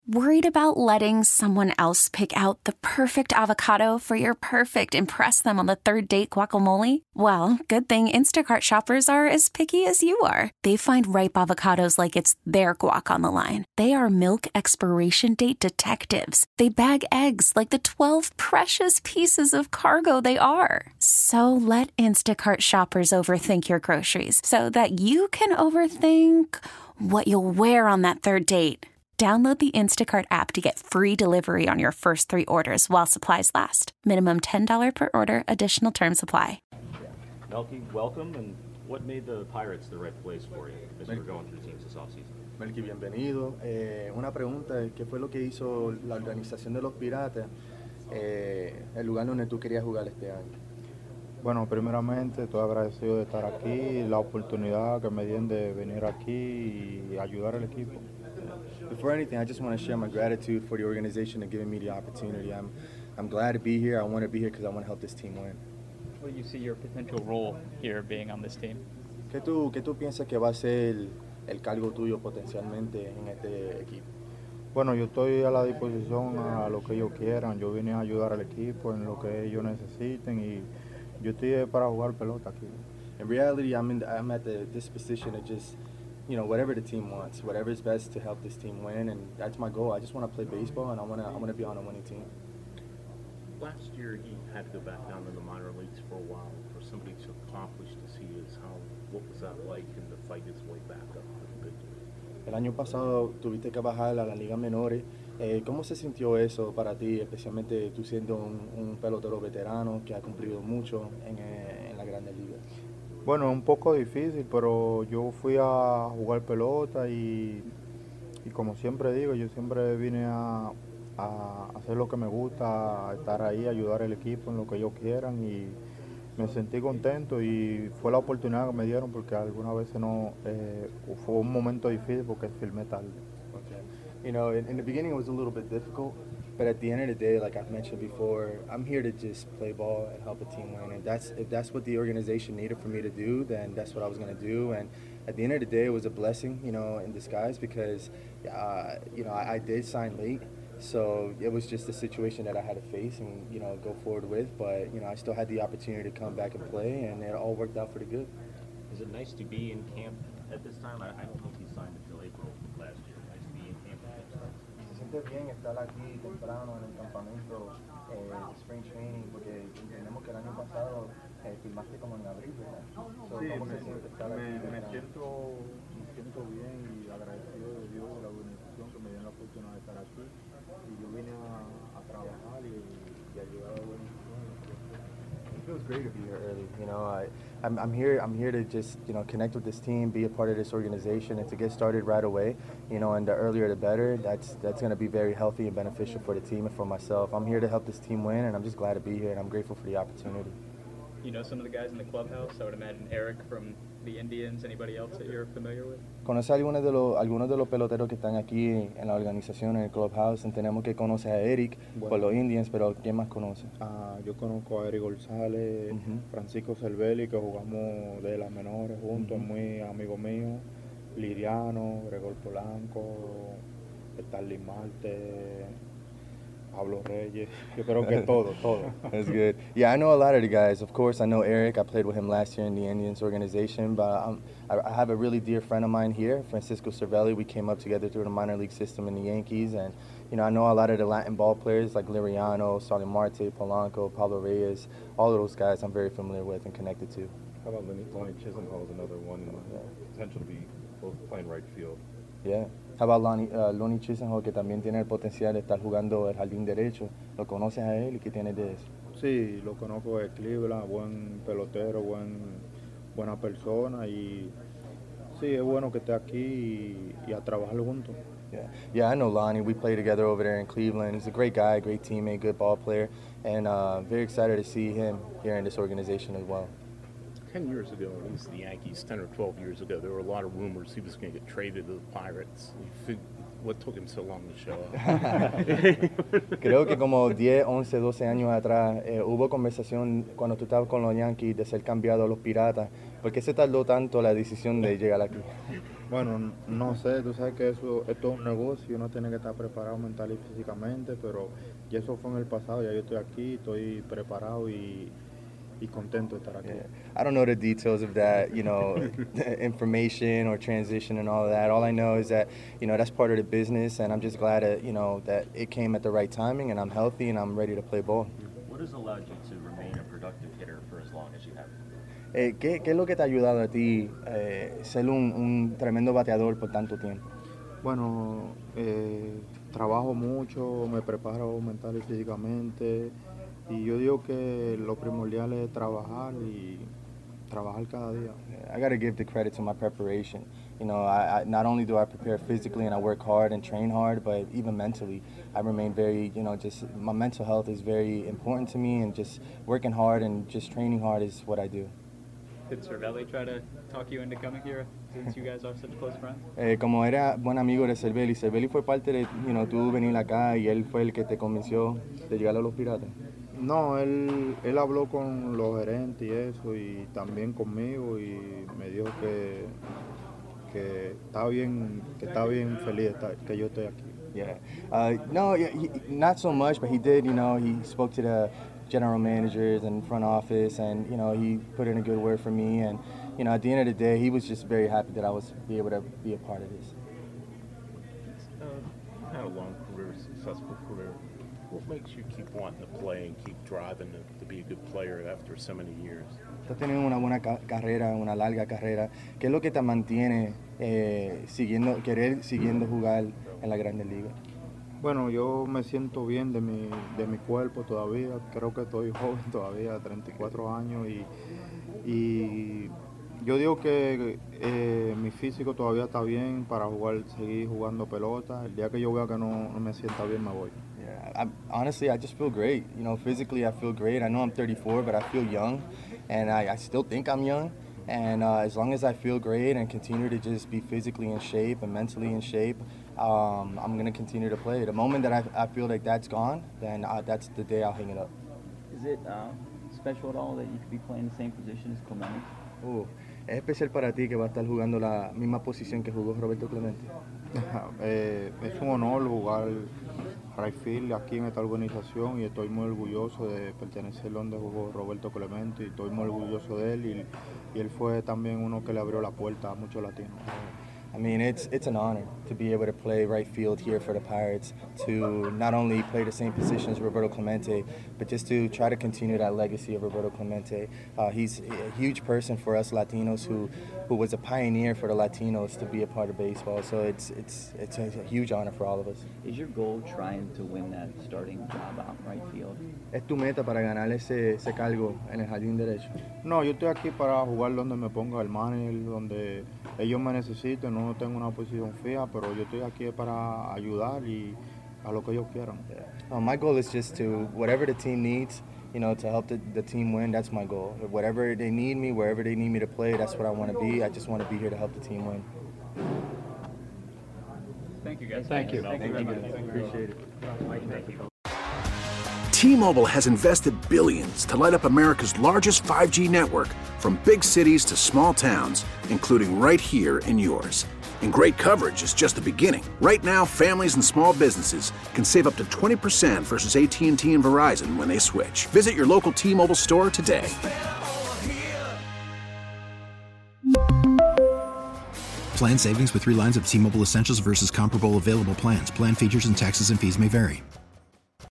Worried about letting someone else pick out the perfect avocado for your perfect impress them on the third date guacamole? Well, good thing Instacart shoppers are as picky as you are. They find ripe avocados like it's their guac on the line. They are milk expiration date detectives. They bag eggs like the 12 precious pieces of cargo they are. So let Instacart shoppers overthink your groceries so that you can overthink what you'll wear on that third date. Download the Instacart app to get free delivery on your first 3 orders while supplies last. Minimum $10 per order. Additional terms apply. Melky, welcome. And what made the Pirates the right place for you as you were going through teams this offseason? Melky, bienvenido. Una pregunta, ¿qué fue lo que hizo la organización de los Piratas el lugar donde tú querías jugar este año? Bueno, primeramente estoy agradecido de estar aquí, la oportunidad que me dieron de venir aquí y ayudar al equipo. Before anything, I just want to share my gratitude for the organization and giving me the opportunity. I'm glad to be here. I want to be here because I want to help this team win. What do you see your potential role here being on this team? ¿Qué tú piensas que va a ser el cargo tuyo potencialmente en este equipo? Bueno, yo estoy a la disposición a lo que ellos quieran. Yo vine a ayudar al equipo en lo que ellos necesiten y yo estoy para jugar pelota aquí. In reality, I'm at this position to just, whatever the team wants, whatever is best to help this team win, and that's my goal. I just want to play baseball, and I want to be on a winning team. Last year, he had to go back down to the minor leagues for a while. For somebody to accomplish this, what was that like, and to fight his way back up to the big league? El año pasado tuviste que bajar a las ligas menores. ¿Cómo se sintió eso para ti, especialmente tú siendo un pelotero veterano que ha cumplido mucho en la Grandes Ligas? Bueno, un poco difícil, pero yo fui a jugar pelota y como siempre digo, yo siempre vine a hacer lo que me gusta, a estar ahí, a ayudar al equipo en lo que ellos quieran y me sentí contento y fue la oportunidad que me dieron porque algunas veces fue un momento difícil porque filmé tarde. Okay. In the beginning it was a little bit difficult, but at the end of the day, like I've mentioned before, I'm here to just play ball and help a team win. And if that's what the organization needed for me to do, then that's what I was going to do. And at the end of the day, it was a blessing, in disguise because, I did sign late. So it was just a situation that I had to face and, go forward with. But, I still had the opportunity to come back and play, and it all worked out for the good. Is it nice to be in camp at this time? I don't think he signed until April last year. Nice to be in camp at this time. Se siente bien estar aquí temprano en el campamento Spring Training porque entendemos que el año pasado filmaste como en abril, ¿verdad? Sí, me siento bien y agradecido de Dios de la organización que me dio la oportunidad de estar aquí y yo vine a trabajar y ayudar a la organización. It feels great to be here early. I'm here to just connect with this team, be a part of this organization, and to get started right away. And the earlier the better. That's going to be very healthy and beneficial for the team and for myself. I'm here to help this team win, and I'm just glad to be here, and I'm grateful for the opportunity. You know some of the guys in the clubhouse? I would imagine Eric from the Indians. Anybody else that you're familiar with? ¿Conoce algunos de los peloteros que están aquí en la organización, en el clubhouse? Entendemos que conoce a Eric por los Indians, pero ¿quién más conoce? Yo conozco a Eric González, Francisco Cervelli, que jugamos de las menores juntos, muy amigo mío, Liriano, Gregor Polanco, Starling Marte, Pablo Reyes, yo creo que todo. That's good. Yeah, I know a lot of the guys. Of course, I know Eric. I played with him last year in the Indians organization, but I have a really dear friend of mine here, Francisco Cervelli. We came up together through the minor league system in the Yankees, and I know a lot of the Latin ball players like Liriano, Starling Marte, Polanco, Pablo Reyes. All of those guys I'm very familiar with and connected to. How about Lonnie Chisenhall is another one, potential to be both playing right field. Yeah. How about Lonnie Chisenhall, que también tiene el potencial de estar jugando el jardín derecho? ¿Lo conoces a él y qué tienes de eso? Sí, lo conozco de Cleveland, buen pelotero, buena persona y sí, es bueno que esté aquí y a trabajar juntos. Yeah, I know Lonnie. We play together over there in Cleveland. He's a great guy, great teammate, good ball player, and very excited to see him here in this organization as well. 10 years ago, at least the Yankees, 10 or 12 years ago, there were a lot of rumors he was going to get traded to the Pirates. What took him so long to show up? Creo que como 10, 11, 12 años atrás hubo conversación cuando tú estabas con los Yankees de ser cambiado a los Piratas. ¿Por qué se tardó tanto la decisión de llegar aquí? Bueno, no sé, tú sabes que esto es un negocio y uno tiene que estar preparado mental y físicamente, pero ya eso fue en el pasado, ya yo estoy aquí, estoy preparado y contento de estar aquí. Yeah. I don't know the details of that, information or transition and all of that. All I know is that, that's part of the business, and I'm just glad that, that it came at the right timing, and I'm healthy, and I'm ready to play ball. What has allowed you to remain a productive hitter for as long as you have? ¿Qué es lo que te ha ayudado a ti ser un tremendo bateador por tanto tiempo? Bueno, trabajo mucho, me preparo mental y físicamente, y yo digo que lo primordial es trabajar y trabajar cada día. I got to give the credit to my preparation. I not only do I prepare physically and I work hard and train hard, but even mentally, I remain very, just my mental health is very important to me, and just working hard and just training hard is what I do. Did Cervelli try to talk you into coming here since you guys are such close friends? Como era buen amigo de Cervelli fue parte de, tú venir acá y él fue el que te convenció de llegar a los Piratas. No, él habló con los gerentes y eso, y también conmigo, y me dijo que está bien feliz que yo esté aquí. Yeah. Not so much, but he did, he spoke to the general managers and front office, and, he put in a good word for me, and, at the end of the day, he was just very happy that I was able to be a part of this. You've had a long career, successful career. What makes you keep wanting to play and keep driving to be a good player after so many years? Tú has tenido una buena carrera, una larga carrera. ¿Qué es lo que te mantiene siguiendo jugar en la Grandes Ligas? Bueno, yo me siento bien de mi cuerpo todavía. Creo que estoy joven todavía, 34 años, y yo digo que mi físico todavía está bien para seguir jugando pelota. El día que yo vea que no me sienta bien, me voy. Yeah, honestly, I just feel great. Physically I feel great. I know I'm 34, but I feel young, and I still think I'm young. And as long as I feel great and continue to just be physically in shape and mentally in shape, I'm going to continue to play. The moment that I feel like that's gone, then that's the day I'll hang it up. Is it special at all that you could be playing the same position as Clemente? ¿Es especial para ti que va a estar jugando la misma posición que jugó Roberto Clemente? Es un honor jugar right field aquí en esta organización, y estoy muy orgulloso de pertenecer donde jugó Roberto Clemente, y estoy muy orgulloso de él, y él fue también uno que le abrió la puerta a muchos latinos. I mean, it's an honor to be able to play right field here for the Pirates, to not only play the same position as Roberto Clemente, but just to try to continue that legacy of Roberto Clemente. He's a huge person for us Latinos who was a pioneer for the Latinos to be a part of baseball. So it's a huge honor for all of us. Is your goal trying to win that starting job out in right field? ¿Es tu meta para ganar ese cargo en el jardín derecho? No, yo estoy aquí para jugar donde me ponga el manager, donde ellos me necesiten. No tengo una posición fija, pero yo estoy aquí para ayudar y a lo que ellos quieran. My goal is just to, whatever the team needs, to help the team win, that's my goal. Whatever they need me, wherever they need me to play, that's what I want to be. I just want to be here to help the team win. Thank you, guys. Thank you. Thank you very much. Appreciate it. Thank you. T-Mobile has invested billions to light up America's largest 5G network, from big cities to small towns, including right here in yours. And great coverage is just the beginning. Right now, families and small businesses can save up to 20% versus AT&T and Verizon when they switch. Visit your local T-Mobile store today. Plan savings with 3 lines of T-Mobile Essentials versus comparable available plans. Plan features and taxes and fees may vary.